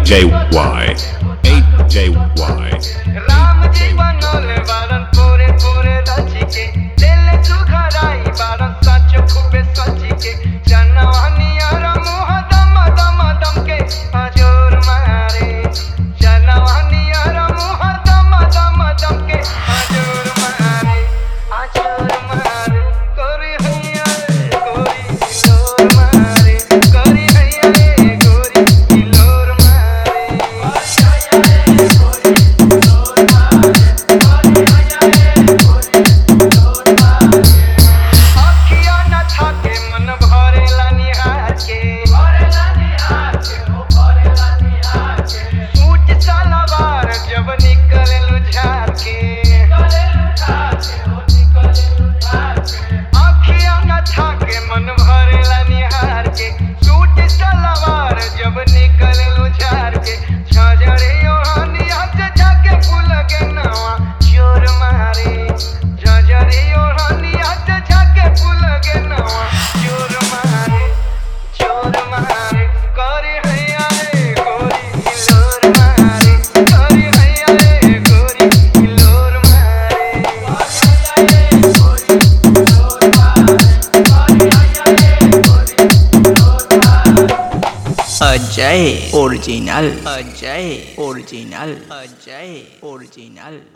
राम जी बनोले बारन पूरे पूरे रची के दिल सुखराई बारन सच खूबे सची के जनवानिया मुह दम दम दम के हजूर मारे जनवानिया मुह दम दम दम के हजूर मारे गोरी हैया गोरी लोर मारे गोरी हैया गोरी लोर मारे अखिया न थाके मन भरेला निहार के सूट सलवार जब निकले लुझार के अखिया न थाके मन भरेला निहार के सूट सलवार जब निकले लुझार के छजरे ओढ़निया से जाके फूल के नवा जोर मारे छजरे ओढ़निया से जाके फूल के नवा जोर मारे करे हैया रे गोरी लोर मारे करे हैया रे गोरी लोर मारे अजय ओरिजिनल।